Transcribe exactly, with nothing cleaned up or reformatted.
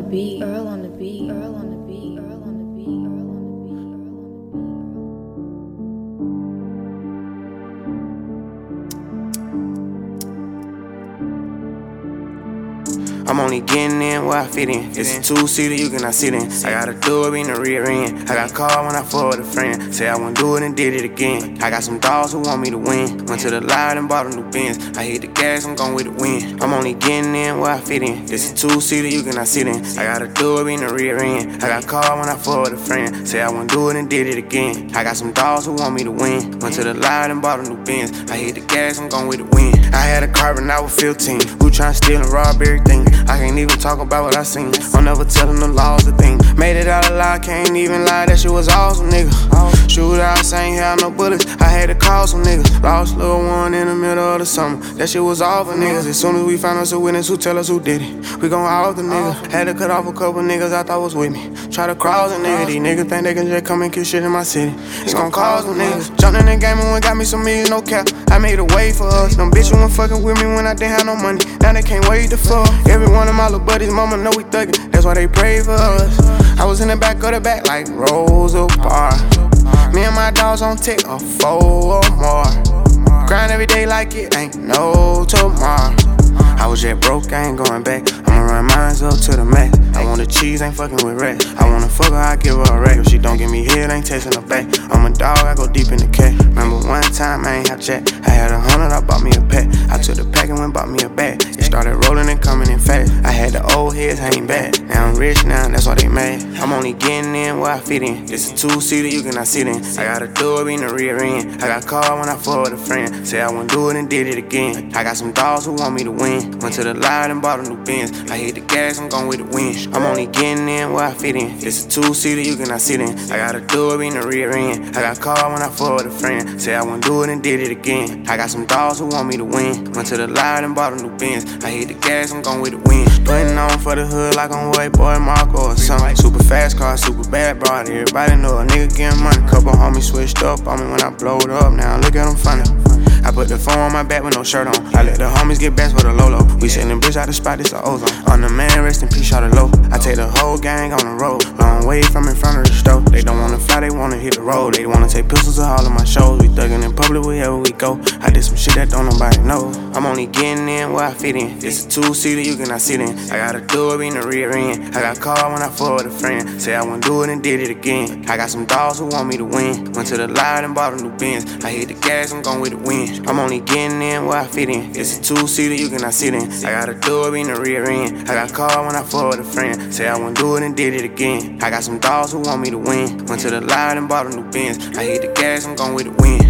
beat, Earl on the beat, Earl on the beat, Earl on the beat, Earl on the beat, Earl on the beat. I'm only getting in where I fit in. It's a two-seater, you cannot sit in. I got a door in the rear end. I got called when I fought with a friend. Say I wouldn't do it and did it again. I got some dogs who want me to win. Went to the lot and bought a new Benz. I hit the gas, I'm going with the wind. I'm only getting in where I fit in. It's a two-seater, you cannot sit in. I got a door in the rear end. I got called when I fought with a friend. Say I wouldn't do it and did it again. I got some dogs who want me to win. Went to the lot and bought a new Benz. I hit the gas, I'm going with the wind. I had a car when I was fifteen. Who tryna steal and rob everything? I can't even talk about what I seen. I'm never telling them laws a thing. Made it out alive, can't even lie, that shit was awesome, nigga. Shoot out, ain't had no bullets. I had to call some niggas. Lost little one in the middle of the summer. That shit was all for niggas. As soon as we find us a witness who tell us who did it, we gon' off the niggas. Had to cut off a couple niggas I thought was with me. Try to cross a nigga. These niggas think they can just come and kill shit in my city. It's gon' cause them niggas. Jumped in the game and went got me some millions, no cap. I made a way for us. Them bitches went fucking with me when I didn't have no money. Now they can't wait to fuck. Every one of my little buddies, mama know we thuggin'. That's why they pray for us. I was in the back of the back like Rosa Parks. Me and my dogs on tick or four or more. Grind every day like it ain't no tomorrow. I was just broke, I ain't going back. I'ma run mines up to the max. I want the cheese, ain't fucking with rats. I wanna fuck her, I give her a rack. If she don't give me head, ain't tasting her back. I'm a dog, I go deep in the cat. Remember one time I ain't have chat. I had a hundred, I bought me a pet. I took the pack and went bought me a bag. It started rolling and coming in fast. I had the old heads, I ain't bad. Now I'm rich now, that's why they mad. I'm only getting in where I fit in. It's a two-seater, you cannot sit in. I got a door in the rear end. I got called when I fought with a friend. Say I wouldn't do it and did it again. I got some dogs who want me to win. Went to the lot and bought a new Benz. I hit the gas, I'm going with the wind. I'm only getting in where I fit in. It's a two-seater, you cannot sit in. I got a door in the rear end. I got called when I fought with a friend. Say I wouldn't do it and did it again. I got some dogs who want me to win. Went to the lot and bought a new Benz. I hit the gas, I'm going with the wind. Putting on for the hood like I'm White Boy Marco or something. Super fast car, super bad broad. Everybody know a nigga getting money. Couple homies switched up on me when I blowed up. Now look at them funny. I put the phone on my back with no shirt on. I let the homies get best for the Lolo. We sending bitch out the spot, it's a ozone. On the man, rest in peace, shot it low. I take the whole gang on the road. Long way from in front of the stove. They don't wanna fly, they wanna hit the road. They wanna take pistols to all of my shows. We thuggin' in public wherever we go. I did some shit that don't nobody know. I'm only getting in where I fit in. It's a two-seater, you cannot sit in. I got a door in the rear end. I got called when I fought with a friend. Say I wouldn't do it and did it again. I got some dogs who want me to win. Went to the lot and bought a new Benz. I hit the gas, I'm going with the wind. I'm only getting in where I fit in. It's a two-seater, you cannot sit in. I got a door in the rear end. I got called when I fought with a friend. Say I wouldn't do it and did it again. I got some dogs who want me to win. Went to the lot and bought a new Benz. I hit the gas, I'm going with the wind.